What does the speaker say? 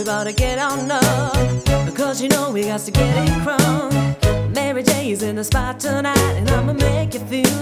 about to get on up, because you know we got to get it crunk. Mary J's in the spot tonight, and I'ma make you feel